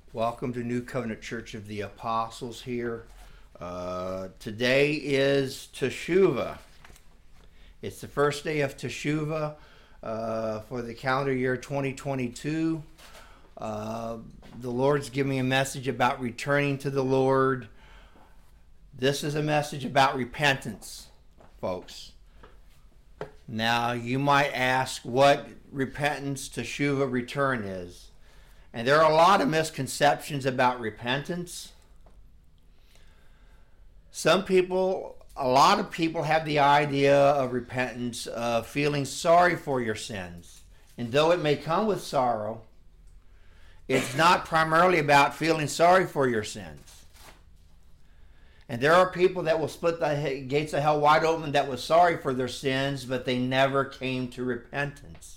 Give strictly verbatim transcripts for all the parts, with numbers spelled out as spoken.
Welcome to New Covenant Church of the Apostles here. Uh, today is Teshuvah. It's the first day of Teshuvah uh, for the calendar year twenty twenty-two. Uh, the Lord's giving me a message about returning to the Lord. This is a message about repentance, folks. Now, you might ask what repentance, Teshuvah, return is. And there are a lot of misconceptions about repentance. Some people, a lot of people have the idea of repentance of feeling sorry for your sins. And though it may come with sorrow, it's not primarily about feeling sorry for your sins. And there are people that will split the gates of hell wide open that were sorry for their sins, but they never came to repentance.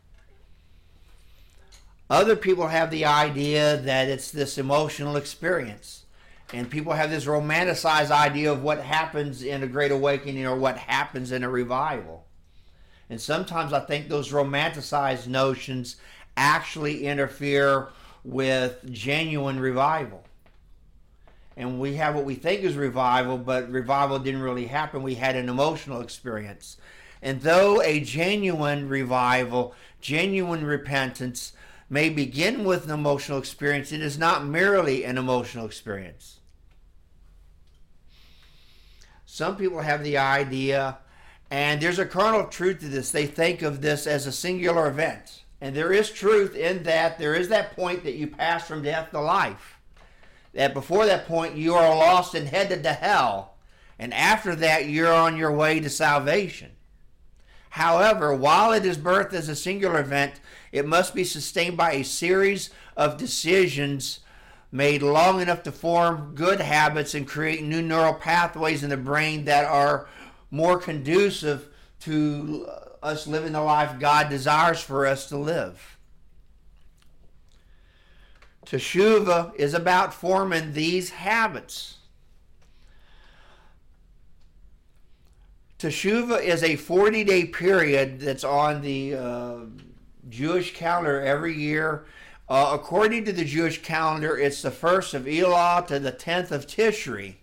Other people have the idea that it's this emotional experience. And people have this romanticized idea of what happens in a great awakening or what happens in a revival. And sometimes I think those romanticized notions actually interfere with genuine revival. And we have what we think is revival, but revival didn't really happen. We had an emotional experience. And though a genuine revival, genuine repentance, may begin with an emotional experience, it is not merely an emotional experience. Some people have the idea, and there's a kernel of truth to this, they think of this as a singular event. And there is truth in that there is that point that you pass from death to life. That before that point you are lost and headed to hell. And after that you're on your way to salvation. However, while it is birthed as a singular event, it must be sustained by a series of decisions made long enough to form good habits and create new neural pathways in the brain that are more conducive to us living the life God desires for us to live. Teshuvah is about forming these habits. Teshuvah is a forty-day period that's on the uh, Jewish calendar every year. Uh, according to the Jewish calendar, it's the first of Elul to the tenth of Tishri.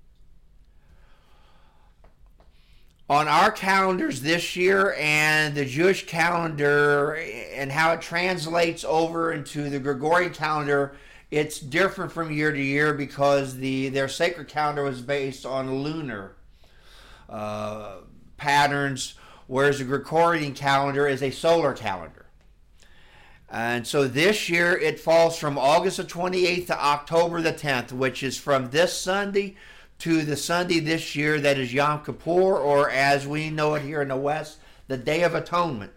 On our calendars this year and the Jewish calendar and how it translates over into the Gregorian calendar, it's different from year to year because the their sacred calendar was based on lunar uh, patterns, whereas the Gregorian calendar is a solar calendar. And so this year it falls from August the twenty-eighth to October the tenth, which is from this Sunday to the Sunday this year that is Yom Kippur, or as we know it here in the West, the Day of Atonement.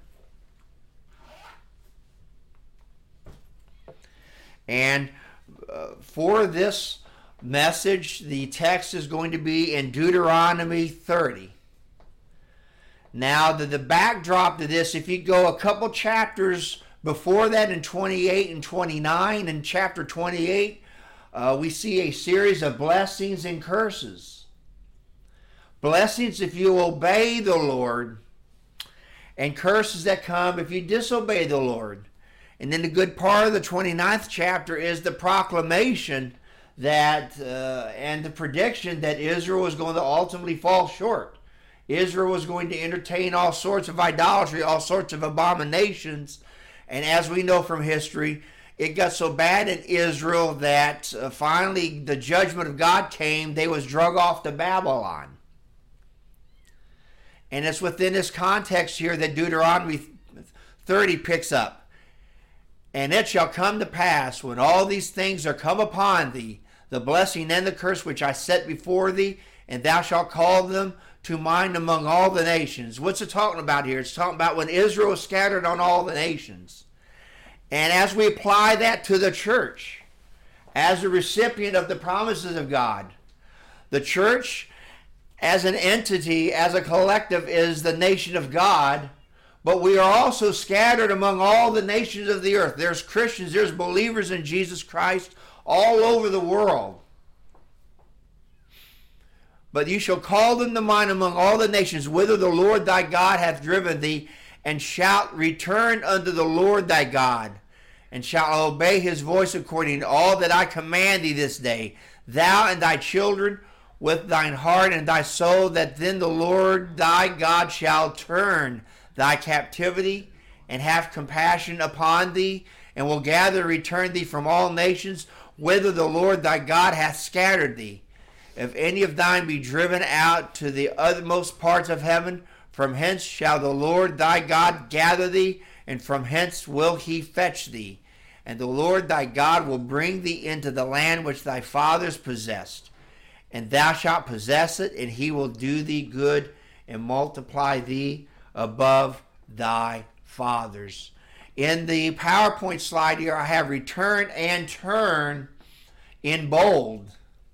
And uh, for this message, the text is going to be in Deuteronomy thirty. Now, the, the backdrop to this, if you go a couple chapters before that in twenty-eight and twenty-nine, in chapter twenty-eight, uh, we see a series of blessings and curses. Blessings if you obey the Lord, and curses that come if you disobey the Lord. And then the good part of the twenty-ninth chapter is the proclamation that uh, and the prediction that Israel was going to ultimately fall short. Israel was going to entertain all sorts of idolatry, all sorts of abominations. And as we know from history, it got so bad in Israel that uh, finally the judgment of God came. They was drug off to Babylon. And it's within this context here that Deuteronomy thirty picks up. And it shall come to pass when all these things are come upon thee, the blessing and the curse which I set before thee, and thou shalt call them to mind among all the nations. What's it talking about here? It's talking about when Israel was scattered on all the nations. And as we apply that to the church, as a recipient of the promises of God, the church as an entity, as a collective, is the nation of God, but we are also scattered among all the nations of the earth. There's Christians, there's believers in Jesus Christ all over the world. But you shall call them to mind among all the nations, whither the Lord thy God hath driven thee, and shalt return unto the Lord thy God, and shalt obey his voice according to all that I command thee this day, thou and thy children, with thine heart and thy soul, that then the Lord thy God shall turn thy captivity and have compassion upon thee, and will gather and return thee from all nations, whither the Lord thy God hath scattered thee. If any of thine be driven out to the uttermost parts of heaven, from hence shall the Lord thy God gather thee, and from hence will he fetch thee. And the Lord thy God will bring thee into the land which thy fathers possessed. And thou shalt possess it, and he will do thee good, and multiply thee above thy fathers. In the PowerPoint slide here, I have return and turn in bold.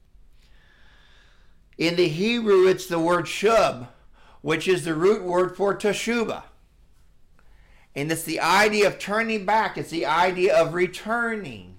In the Hebrew, it's the word shub, which is the root word for teshuvah. And it's the idea of turning back. It's the idea of returning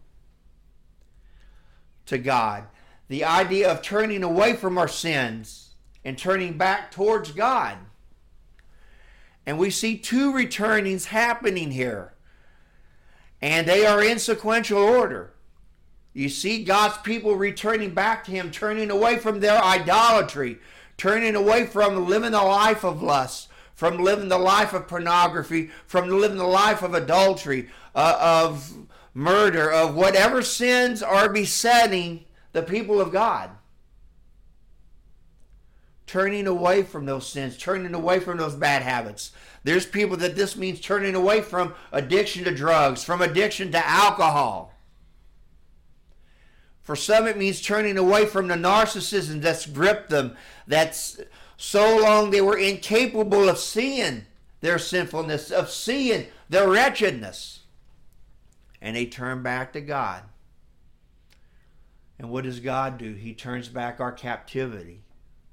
to God. The idea of turning away from our sins and turning back towards God. And we see two returnings happening here. And they are in sequential order. You see God's people returning back to him, turning away from their idolatry, turning away from living the life of lust, from living the life of pornography, from living the life of adultery, uh, of murder, of whatever sins are besetting the people of God. Turning away from those sins, turning away from those bad habits. There's people that this means turning away from addiction to drugs, from addiction to alcohol. For some, it means turning away from the narcissism that's gripped them, that's so long they were incapable of seeing their sinfulness, of seeing their wretchedness. And they turn back to God. And what does God do? He turns back our captivity.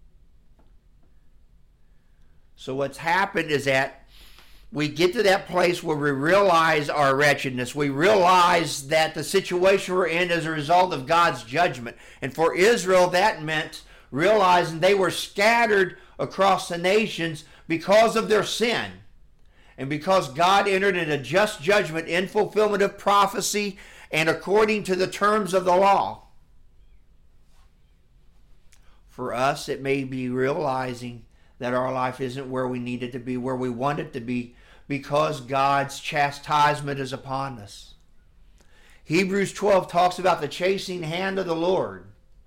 So what's happened is that we get to that place where we realize our wretchedness. We realize that the situation we're in is a result of God's judgment. And for Israel, that meant realizing they were scattered across the nations because of their sin. And because God entered in a just judgment in fulfillment of prophecy and according to the terms of the law. For us, it may be realizing that our life isn't where we need it to be, where we want it to be, because God's chastisement is upon us. Hebrews twelve talks about the chasing hand of the Lord.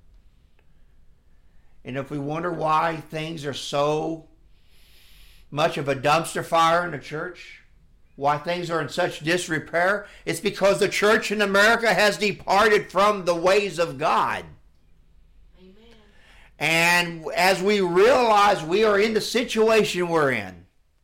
And if we wonder why things are so much of a dumpster fire in the church, why things are in such disrepair, it's because the church in America has departed from the ways of God. Amen. And as we realize we are in the situation we're in,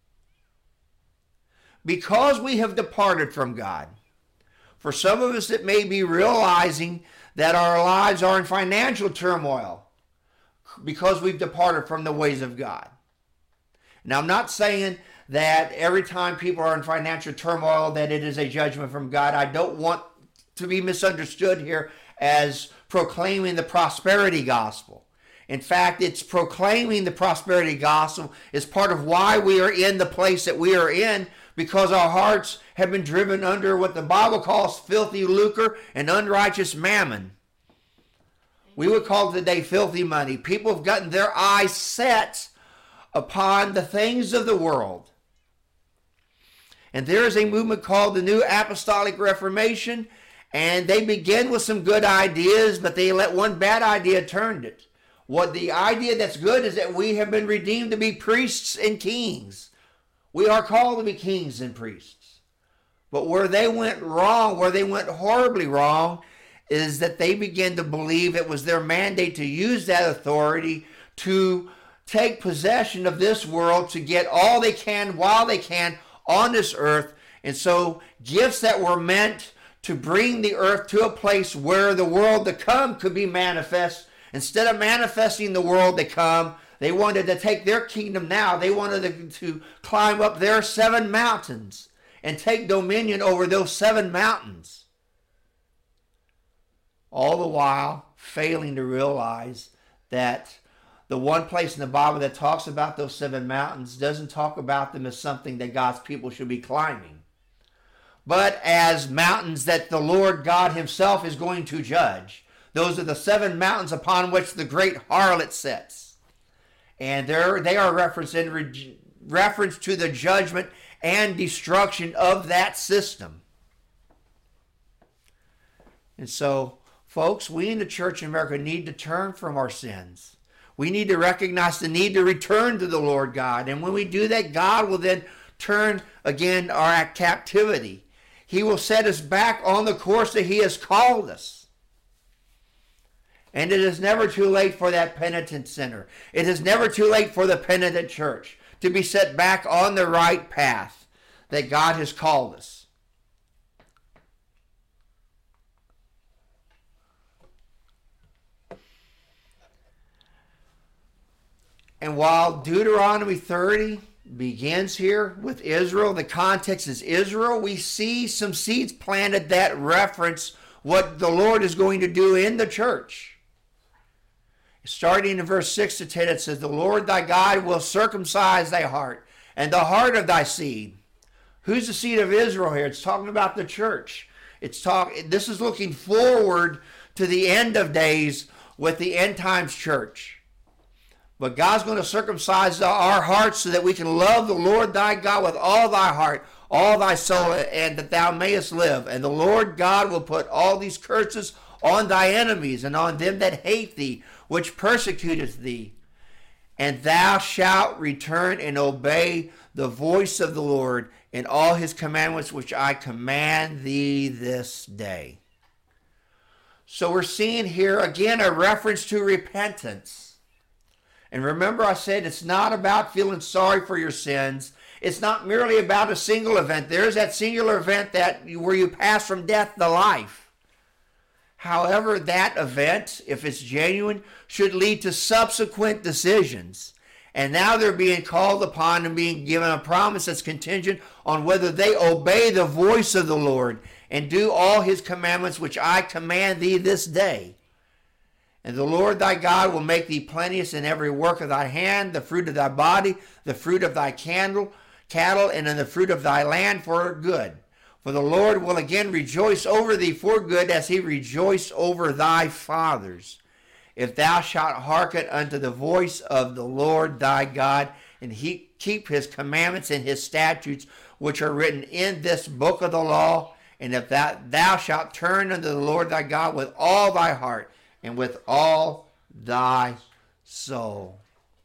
because we have departed from God. For some of us, it may be realizing that our lives are in financial turmoil because we've departed from the ways of God. Now, I'm not saying that every time people are in financial turmoil that it is a judgment from God. I don't want to be misunderstood here as proclaiming the prosperity gospel. In fact, it's proclaiming the prosperity gospel is part of why we are in the place that we are in, because our hearts have been driven under what the Bible calls filthy lucre and unrighteous mammon. We would call today filthy money. People have gotten their eyes set upon the things of the world. And there is a movement called the New Apostolic Reformation, and they begin with some good ideas, but they let one bad idea turn it. What the idea that's good is that we have been redeemed to be priests and kings. We are called to be kings and priests. But where they went wrong, where they went horribly wrong, is that they began to believe it was their mandate to use that authority to take possession of this world, to get all they can while they can on this earth. And so gifts that were meant to bring the earth to a place where the world to come could be manifest, instead of manifesting the world to come, they wanted to take their kingdom now. They wanted to, to climb up their seven mountains and take dominion over those seven mountains. All the while failing to realize that the one place in the Bible that talks about those seven mountains doesn't talk about them as something that God's people should be climbing. but as mountains that the Lord God himself is going to judge. Those are the seven mountains upon which the great harlot sits. And they are referenced in re- reference to the judgment and destruction of that system. And so, folks, we in the Church in America need to turn from our sins. We need to recognize the need to return to the Lord God. And when we do that, God will then turn again our captivity. He will set us back on the course that he has called us. And it is never too late for that penitent sinner. It is never too late for the penitent church to be set back on the right path that God has called us. And while Deuteronomy thirty begins here with Israel, the context is Israel, we see some seeds planted that reference what the Lord is going to do in the church. Starting in verse six to ten, it says, "The Lord thy God will circumcise thy heart and the heart of thy seed." Who's the seed of Israel here? It's talking about the church. It's talk. This is looking forward to the end of days with the end times church. But God's going to circumcise our hearts so that we can love the Lord thy God with all thy heart, all thy soul, and that thou mayest live. And the Lord God will put all these curses on thy enemies and on them that hate thee, which persecuteth thee. And thou shalt return and obey the voice of the Lord in all his commandments, which I command thee this day. So we're seeing here again a reference to repentance. And remember, I said it's not about feeling sorry for your sins. It's not merely about a single event. There's that singular event that where you pass from death to life. However, that event, if it's genuine, should lead to subsequent decisions. And now they're being called upon and being given a promise that's contingent on whether they obey the voice of the Lord and do all his commandments, which I command thee this day. And the Lord thy God will make thee plenteous in every work of thy hand, the fruit of thy body, the fruit of thy candle, cattle, and in the fruit of thy land for good. For the Lord will again rejoice over thee for good, as he rejoiced over thy fathers, if thou shalt hearken unto the voice of the Lord thy God, and he keep his commandments and his statutes, which are written in this book of the law. And if that thou shalt turn unto the Lord thy God with all thy heart, and with all thy soul.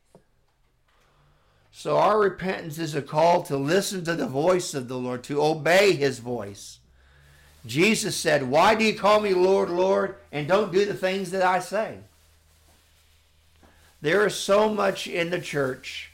So our repentance is a call to listen to the voice of the Lord, to obey his voice. Jesus said, "Why do you call me Lord, Lord, and don't do the things that I say?" There is so much in the church.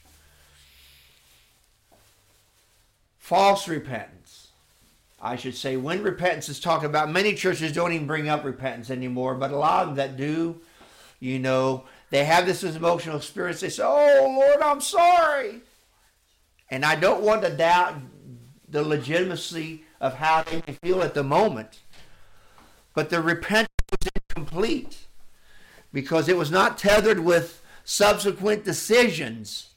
False repentance. I should say, when repentance is talked about, many churches don't even bring up repentance anymore, but a lot of them that do, you know, they have this emotional experience. They say, "Oh, Lord, I'm sorry." And I don't want to doubt the legitimacy of how they feel at the moment. But the repentance was incomplete because it was not tethered with subsequent decisions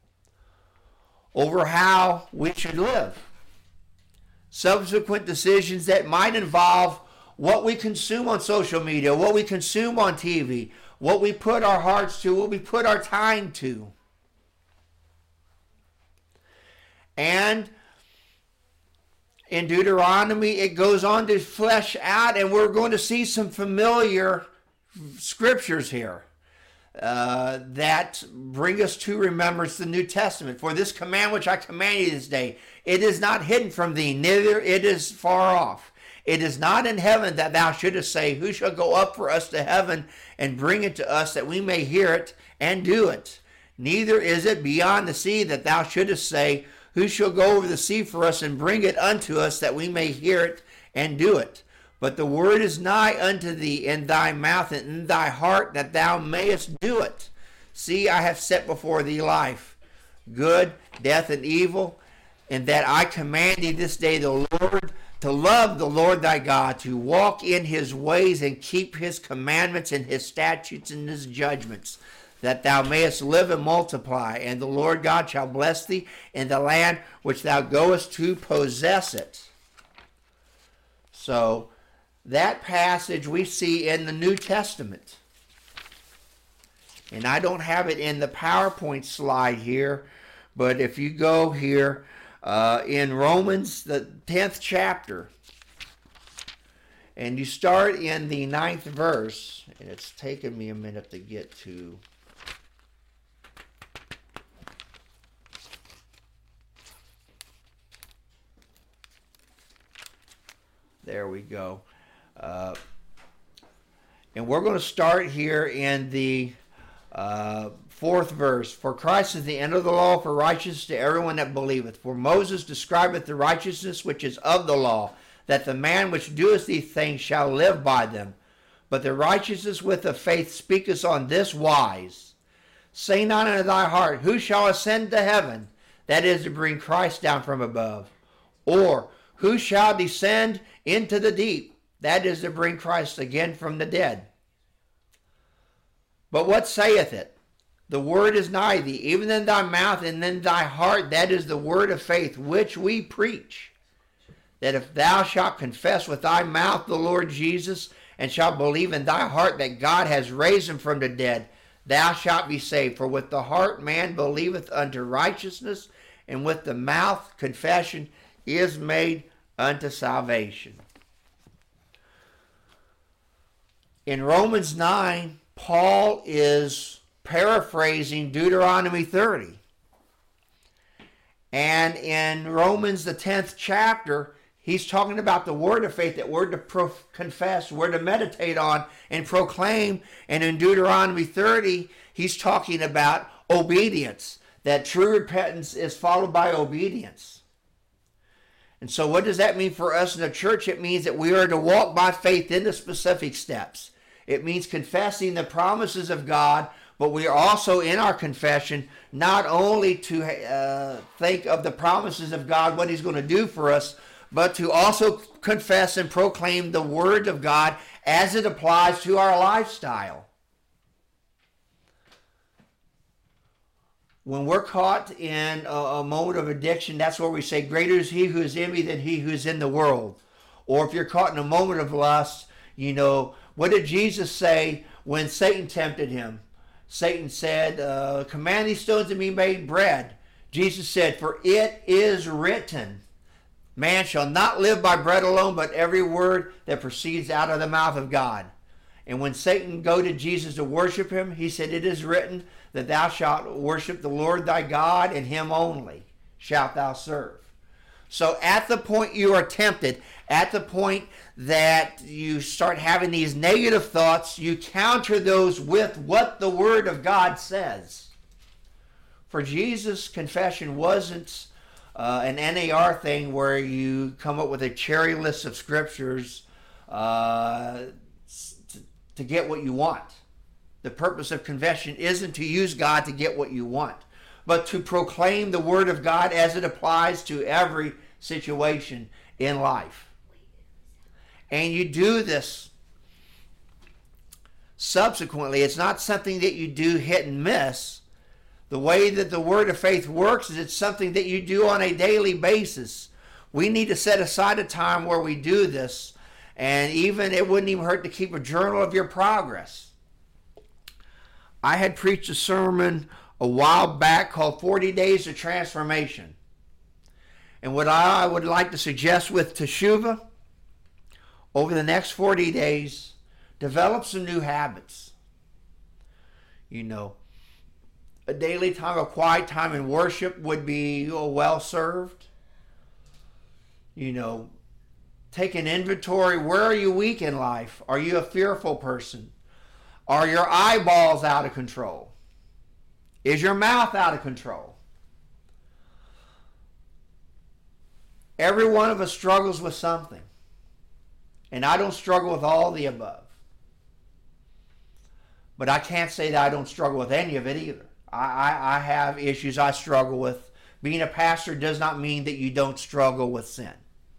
over how we should live. Subsequent decisions that might involve what we consume on social media, what we consume on T V, what we put our hearts to, what we put our time to. And in Deuteronomy, it goes on to flesh out, and we're going to see some familiar scriptures here uh, that bring us to remembrance the New Testament. "For this command which I command you this day, it is not hidden from thee, neither it is far off. It is not in heaven that thou shouldest say, Who shall go up for us to heaven and bring it to us that we may hear it and do it? Neither is it beyond the sea that thou shouldest say, Who shall go over the sea for us and bring it unto us that we may hear it and do it? But the word is nigh unto thee, in thy mouth and in thy heart, that thou mayest do it. See, I have set before thee life, good, death, and evil, and that I command thee this day, the Lord, to love the Lord thy God, to walk in his ways and keep his commandments and his statutes and his judgments, that thou mayest live and multiply. And the Lord God shall bless thee in the land which thou goest to possess it." So that passage we see in the New Testament. And I don't have it in the PowerPoint slide here, but if you go here uh, in Romans, the tenth chapter, and you start in the ninth verse, and it's taken me a minute to get to. There we go. Uh, and we're going to start here in the uh, fourth verse. For Christ is the end of the law for righteousness to everyone that believeth. For Moses describeth the righteousness which is of the law, that the man which doeth these things shall live by them. But the righteousness with the faith speaketh on this wise. Say not in thy heart, who shall ascend to heaven? That is to bring Christ down from above. Or, who shall descend into the deep? That is to bring Christ again from the dead. But what saith it? The word is nigh thee, even in thy mouth and in thy heart. That is the word of faith which we preach. That if thou shalt confess with thy mouth the Lord Jesus, and shalt believe in thy heart that God has raised him from the dead, thou shalt be saved. For with the heart man believeth unto righteousness, and with the mouth confession is made unto salvation. In Romans nine, Paul is paraphrasing Deuteronomy thirty. And in Romans, the tenth chapter, he's talking about the word of faith that we're to pro- confess, we're to meditate on and proclaim. And in Deuteronomy thirty, he's talking about obedience, that true repentance is followed by obedience. And so what does that mean for us in the church? It means that we are to walk by faith into specific steps. It means confessing the promises of God, but we are also in our confession not only to uh, think of the promises of God, what he's going to do for us, but to also confess and proclaim the word of God as it applies to our lifestyle. When we're caught in a, a moment of addiction, that's where we say, greater is he who is in me than he who is in the world. Or if you're caught in a moment of lust, you know, what did Jesus say when Satan tempted him? Satan said, uh, command these stones to be made bread. Jesus said, for it is written, man shall not live by bread alone, but every word that proceeds out of the mouth of God. And when Satan go to Jesus to worship him, he said, it is written that thou shalt worship the Lord thy God, and him only shalt thou serve. So at the point you are tempted, at the point that you start having these negative thoughts, you counter those with what the Word of God says. For Jesus, confession wasn't uh, an N A R thing where you come up with a cherry list of scriptures uh, to, to get what you want. The purpose of confession isn't to use God to get what you want, but to proclaim the Word of God as it applies to every situation in life. And you do this subsequently. It's not something that you do hit and miss. The way that the word of faith works is it's something that you do on a daily basis. We need to set aside a time where we do this, and even it wouldn't even hurt to keep a journal of your progress. I had preached a sermon a while back called forty days of Transformation. And what I would like to suggest with Teshuvah, over the next forty days, develop some new habits. You know, a daily time of quiet time and worship would be well served. You know, take an inventory. Where are you weak in life? Are you a fearful person? Are your eyeballs out of control? Is your mouth out of control? Every one of us struggles with something. And I don't struggle with all the above. But I can't say that I don't struggle with any of it either. I, I, I have issues I struggle with. Being a pastor does not mean that you don't struggle with sin.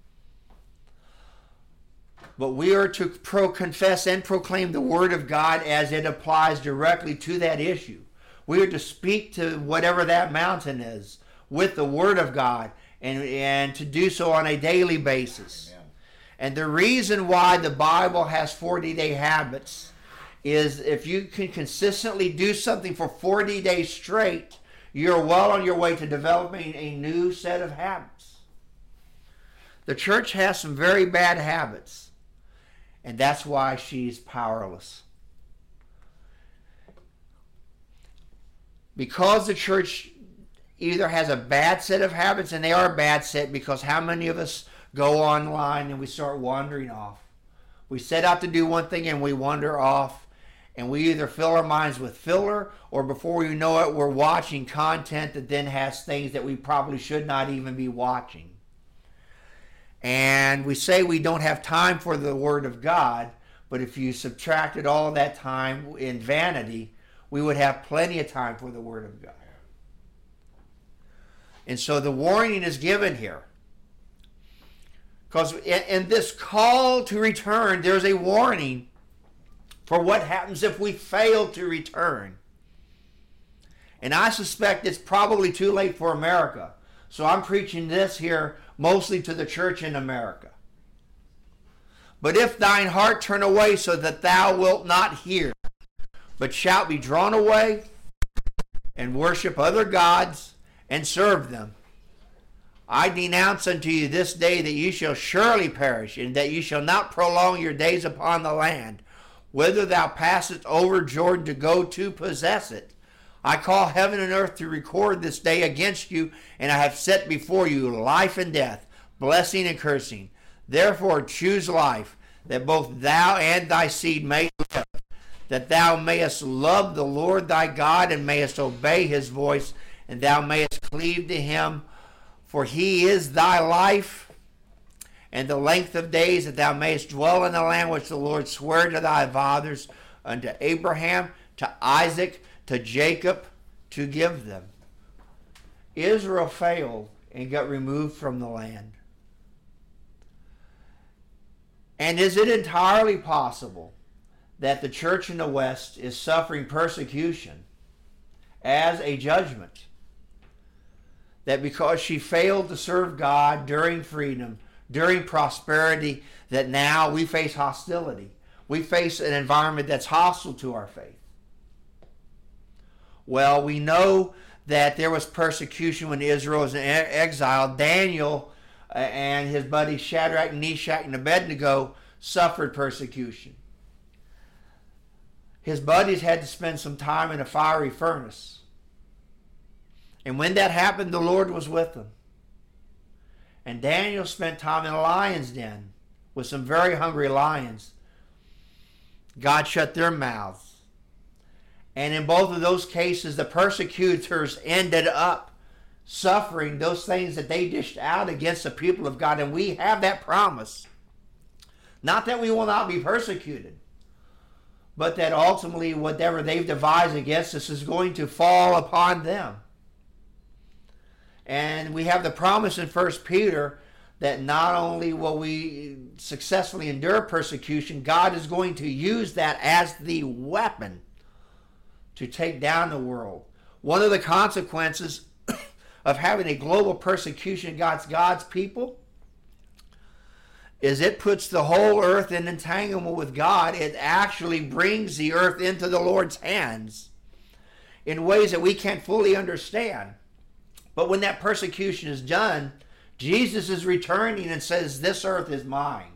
But we are to pro confess and proclaim the Word of God as it applies directly to that issue. We are to speak to whatever that mountain is with the Word of God, and, and to do so on a daily basis. Amen. And the reason why the Bible has forty-day habits is if you can consistently do something for forty days straight, you're well on your way to developing a new set of habits. The church has some very bad habits, and that's why she's powerless. Because the church either has a bad set of habits, and they are a bad set, because how many of us go online and we start wandering off? We set out to do one thing and we wander off, and we either fill our minds with filler, or before we know it, we're watching content that then has things that we probably should not even be watching. And we say we don't have time for the Word of God, but if you subtracted all that time in vanity, we would have plenty of time for the Word of God. And so the warning is given here. Because in, in this call to return, there's a warning for what happens if we fail to return. And I suspect it's probably too late for America. So I'm preaching this here mostly to the church in America. But if thine heart turn away so that thou wilt not hear, but shalt be drawn away and worship other gods and serve them, I denounce unto you this day that you shall surely perish, and that you shall not prolong your days upon the land, whither thou passest over Jordan to go to possess it. I call heaven and earth to record this day against you, and I have set before you life and death, blessing and cursing. Therefore choose life, that both thou and thy seed may live, that thou mayest love the Lord thy God, and mayest obey his voice, and thou mayest cleave to him. For he is thy life, and the length of days, that thou mayest dwell in the land which the Lord sware to thy fathers, unto Abraham, to Isaac, to Jacob, to give them. Israel failed and got removed from the land. And is it entirely possible that the church in the West is suffering persecution as a judgment? That because she failed to serve God during freedom, during prosperity, that now we face hostility. We face an environment that's hostile to our faith. Well, we know that there was persecution when Israel was in exile. Daniel and his buddies Shadrach, Meshach, and Abednego suffered persecution. His buddies had to spend some time in a fiery furnace. And when that happened, the Lord was with them. And Daniel spent time in a lion's den with some very hungry lions. God shut their mouths. And in both of those cases, the persecutors ended up suffering those things that they dished out against the people of God. And we have that promise. Not that we will not be persecuted, but that ultimately whatever they've devised against us is going to fall upon them. And we have the promise in First Peter that not only will we successfully endure persecution, God is going to use that as the weapon to take down the world. One of the consequences of having a global persecution against God's people is it puts the whole earth in entanglement with God. It actually brings the earth into the Lord's hands in ways that we can't fully understand. But when that persecution is done, Jesus is returning and says, this earth is mine.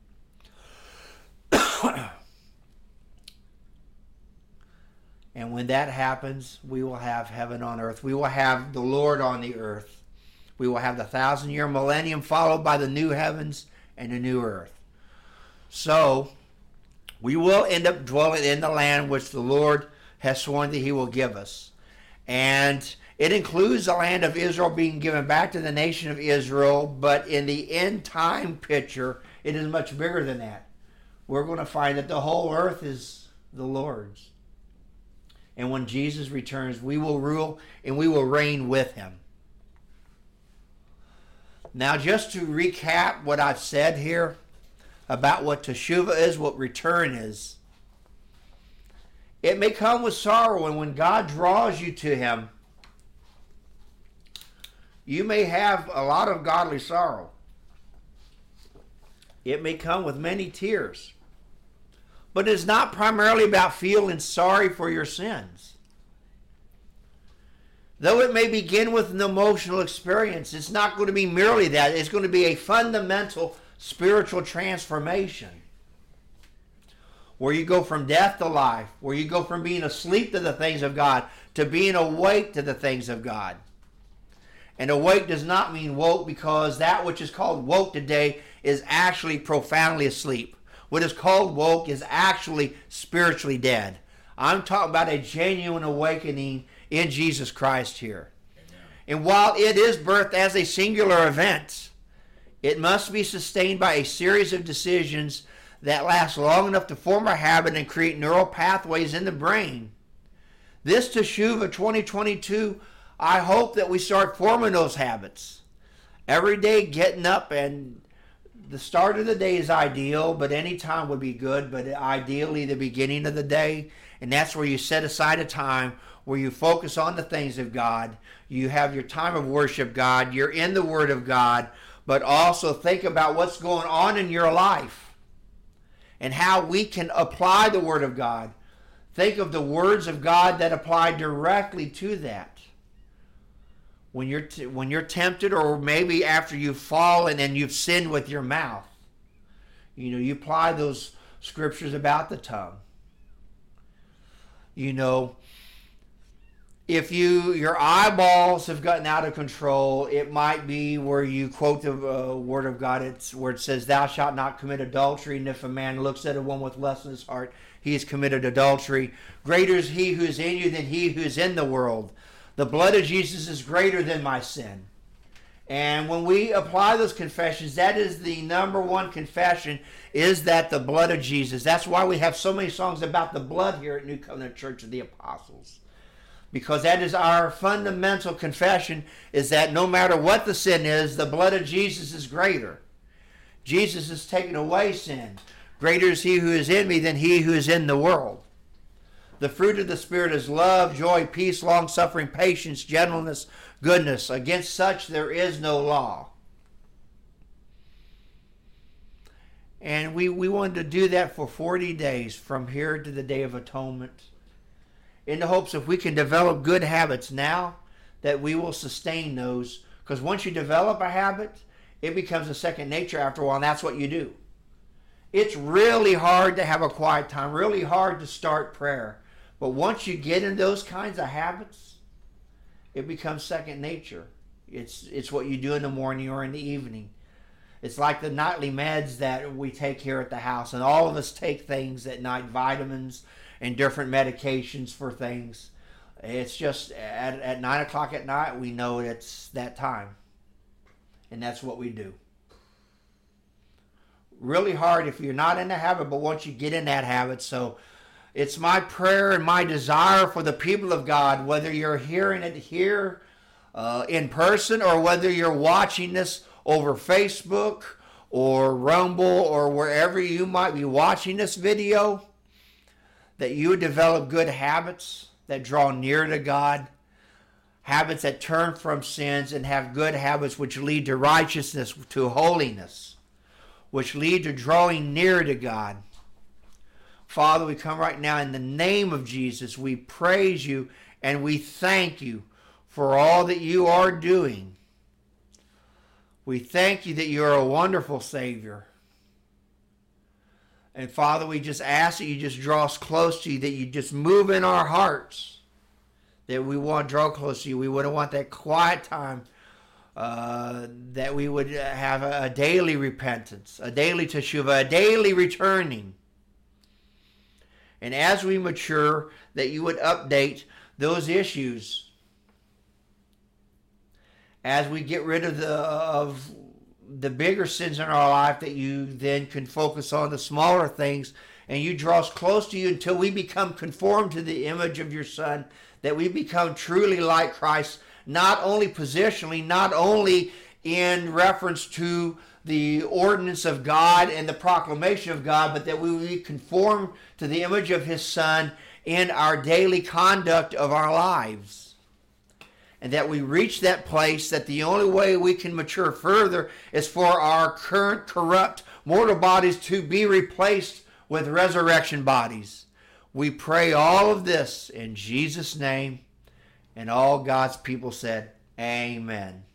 And when that happens, we will have heaven on earth. We will have the Lord on the earth. We will have the thousand-year millennium followed by the new heavens and the new earth. So, we will end up dwelling in the land which the Lord has sworn that he will give us. And it includes the land of Israel being given back to the nation of Israel, but in the end time picture, it is much bigger than that. We're going to find that the whole earth is the Lord's. And when Jesus returns, we will rule and we will reign with him. Now, just to recap what I've said here about what teshuvah is, what return is. It may come with sorrow, and when God draws you to him, you may have a lot of godly sorrow. It may come with many tears. But it's not primarily about feeling sorry for your sins. Though it may begin with an emotional experience, it's not going to be merely that. It's going to be a fundamental spiritual transformation, where you go from death to life, where you go from being asleep to the things of God to being awake to the things of God. And awake does not mean woke, because that which is called woke today is actually profoundly asleep. What is called woke is actually spiritually dead. I'm talking about a genuine awakening in Jesus Christ here. Amen. And while it is birthed as a singular event, it must be sustained by a series of decisions that last long enough to form a habit and create neural pathways in the brain. This Teshuvah twenty twenty-two, I hope that we start forming those habits. Every day getting up, and the start of the day is ideal, but any time would be good, but ideally the beginning of the day. And that's where you set aside a time where you focus on the things of God. You have your time of worship, God. You're in the Word of God, but also think about what's going on in your life and how we can apply the Word of God. Think of the words of God that apply directly to that. When you're t- when you're tempted, or maybe after you've fallen and you've sinned with your mouth, you know, you apply those scriptures about the tongue. You know, if you your eyeballs have gotten out of control, it might be where you quote the uh, word of God. It's where it says, "Thou shalt not commit adultery." And if a man looks at a woman with lust in his heart, he has committed adultery. Greater is he who is in you than he who is in the world. The blood of Jesus is greater than my sin. And when we apply those confessions, that is the number one confession, is that the blood of Jesus. That's why we have so many songs about the blood here at New Covenant Church of the Apostles. Because that is our fundamental confession, is that no matter what the sin is, the blood of Jesus is greater. Jesus has taken away sin. Greater is he who is in me than he who is in the world. The fruit of the Spirit is love, joy, peace, long-suffering, patience, gentleness, goodness. Against such there is no law. And we, we wanted to do that for forty days from here to the Day of Atonement, in the hopes if we can develop good habits now, that we will sustain those. Because once you develop a habit, it becomes a second nature after a while, and that's what you do. It's really hard to have a quiet time, really hard to start prayer. But once you get in those kinds of habits, it becomes second nature. It's it's what you do in the morning or in the evening. It's like the nightly meds that we take here at the house. And all of us take things at night, vitamins and different medications for things. It's just at, at nine o'clock at night, we know it's that time. And that's what we do. Really hard if you're not in the habit, but once you get in that habit. So it's my prayer and my desire for the people of God, whether you're hearing it here uh, in person, or whether you're watching this over Facebook or Rumble or wherever you might be watching this video, that you would develop good habits that draw near to God, habits that turn from sins, and have good habits which lead to righteousness, to holiness, which lead to drawing near to God. Father, we come right now in the name of Jesus. We praise you and we thank you for all that you are doing. We thank you that you are a wonderful Savior. And Father, we just ask that you just draw us close to you, that you just move in our hearts, that we want to draw close to you. We wouldn't want that quiet time, uh, that we would have a, a daily repentance, a daily teshuvah, a daily returning. And as we mature, that you would update those issues. As we get rid of the of the bigger sins in our life, that you then can focus on the smaller things, and you draw us close to you until we become conformed to the image of your Son, that we become truly like Christ, not only positionally, not only in reference to the ordinance of God and the proclamation of God, but that we will be conformed to the image of his Son in our daily conduct of our lives. And that we reach that place that the only way we can mature further is for our current corrupt mortal bodies to be replaced with resurrection bodies. We pray all of this in Jesus' name, and all God's people said, amen.